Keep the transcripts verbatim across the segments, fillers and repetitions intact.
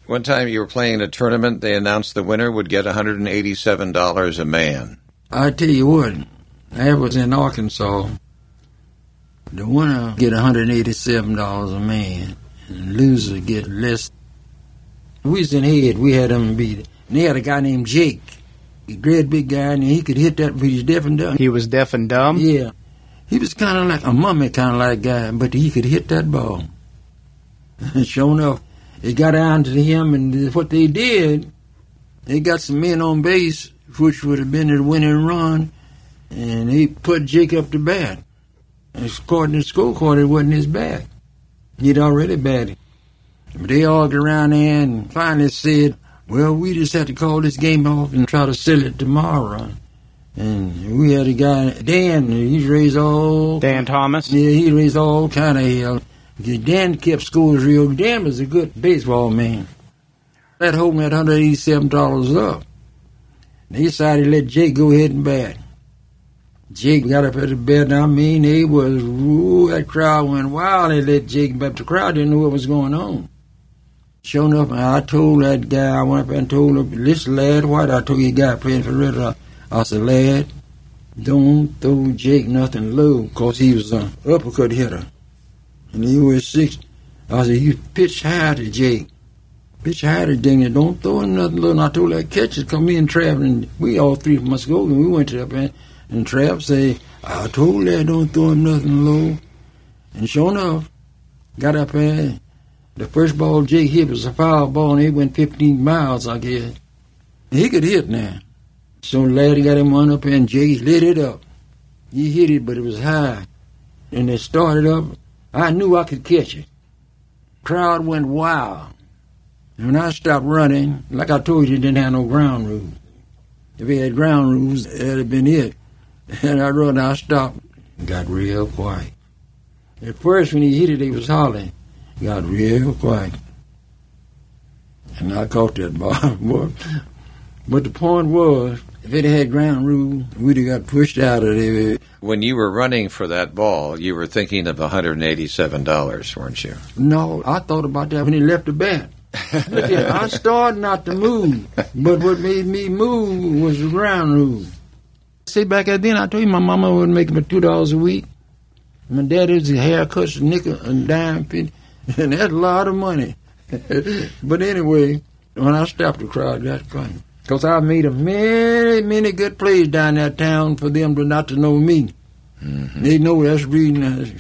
One time you were playing a tournament, they announced the winner would get one hundred eighty-seven dollars a man. I tell you what, that was in Arkansas. The winner get one hundred eighty-seven dollars a man, and the loser get less. We was in head, we had them beat. And they had a guy named Jake, a great big guy, and he could hit that, but he's deaf and dumb. He was deaf and dumb? Yeah. He was kind of like a mummy kind of like guy, but he could hit that ball. And sure enough, it got down to him, and what they did, they got some men on base, which would have been the winning run, and they put Jake up to bat. And according to the scorecard, it wasn't his bat. He'd already batted. But they argued around there and finally said, well, we just have to call this game off and try to sell it tomorrow. And we had a guy, Dan, he's raised all... Dan Thomas? Yeah, he raised all kind of hell. Dan kept scores real. Dan was a good baseball man. That holding that one hundred eighty-seven dollars up. They decided to let Jake go ahead and bat. Jake got up at the bat, and I mean, they was, ooh, that crowd went wild. They let Jake bat. The crowd didn't know what was going on. Sure enough, I told that guy, I went up and told him, listen, lad, what? I told you guy playing for Red Rock. I said, lad, don't throw Jake nothing low, because he was an uppercut hitter. And he was six. I said, you pitch high to Jake. Pitch high to Jake. Don't throw him nothing low. And I told that catcher, come me and Trav, and we all three from Muskogee, and we went to up there, and Trav said, I told that don't throw him nothing low. And sure enough, got up there. The first ball Jake hit was a foul ball, and it went fifteen miles, I guess. And he could hit now. So the lad got him one up there, and Jake lit it up. He hit it, but it was high. And it started up. I knew I could catch it. Crowd went wild. And when I stopped running, like I told you, it didn't have no ground rules. If it had ground rules, that'd have been it. And I run, I stopped. Got real quiet. At first, when he hit it, he was hollering. Got real quiet. And I caught that ball. But the point was, if it had ground rule, we'd have got pushed out of there. When you were running for that ball, you were thinking of one hundred eighty-seven dollars, weren't you? No, I thought about that when he left the bat. Look at, I started not to move, but what made me move was the ground rule. See, back at then, I told you my mama would make me two dollars a week. My daddy's haircuts, a nickel, a dime, fifty, and that's a lot of money. But anyway, when I stopped, the crowd got funny. Because I made a many, many good plays down that town for them to not to know me. Mm-hmm. They know that's reading.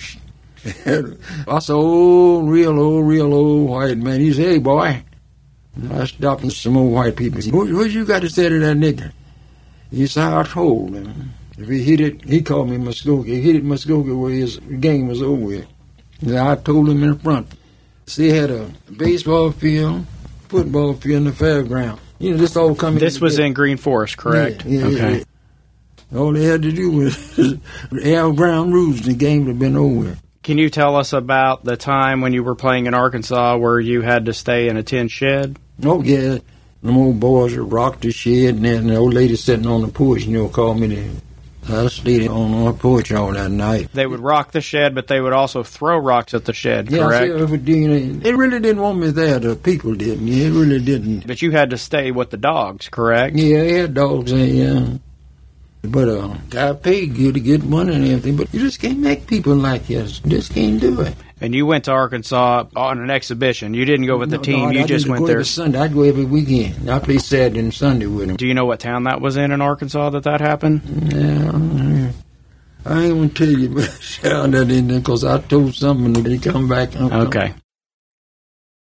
I saw old, real old, real old white man. He said, hey, boy. And I stopped and some old white people. He said, what, what you got to say to that nigga? He said, I told him. If he hit it, he called me Muskogee. He hit it Muskogee where his game was over with. And I told him in front. See, they had a baseball field, football field, and a fairground. You know, this all coming. This was in Green Forest, correct? Yeah, yeah, okay. Yeah. All they had to do was have ground rules, and the game would have been over. Can you tell us about the time when you were playing in Arkansas where you had to stay in a tin shed? Oh, yeah. Them old boys would rock the shed, and then the old lady sitting on the porch, you know, called me to. I stayed on our porch all that night. They would rock the shed, but they would also throw rocks at the shed, yeah, correct? Yeah, they really didn't want me there. The people didn't. It really didn't. But you had to stay with the dogs, correct? Yeah, they had dogs there, yeah. But uh, got paid good to get money and everything. But you just can't make people like us. You just can't do it. And you went to Arkansas on an exhibition. You didn't go with the no, team. No, you I just didn't went go there. Every Sunday. I'd go every weekend. I play Saturday and Sunday with them. Do you know what town that was in in Arkansas that that happened? Yeah, I ain't going to tell you, but I that in there because I told something to come back. Okay.